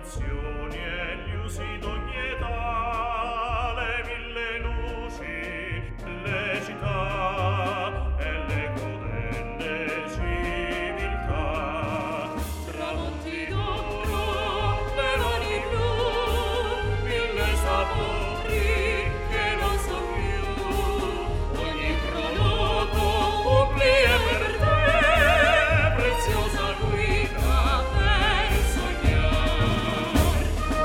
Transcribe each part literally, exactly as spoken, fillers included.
tradizioni e gli usi d'ogni età, le mille luci, le città e le godende civiltà. Tramonti d'oro, meloni blu, mille sapori che non so più. Ogni prologo obblia per te, preziosa guida per sognare.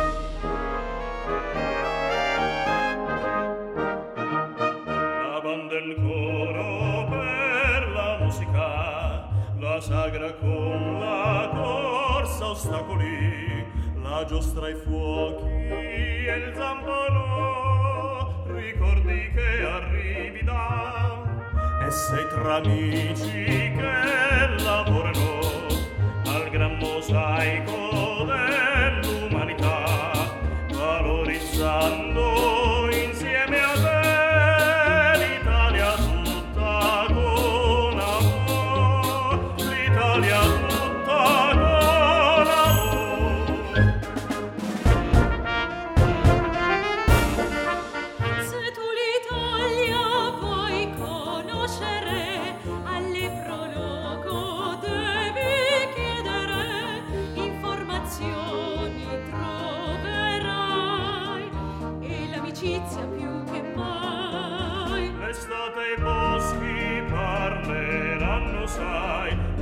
La banda e il coro per la musica, la sagra con la corsa ostacoli, la giostra ai fuochi e il zampano, ricordi che arrivi da e sei tra amici che lavorano al gran mosaico dell'umanità, valorizzando insieme a te l'Italia tutta con amor, l'Italia tutta con amor. Se tu l'Italia vuoi conoscere, alle prologo devi chiedere, informazioni troverai e l'amicizia più che mai. L'estate e i boschi parleranno, sai,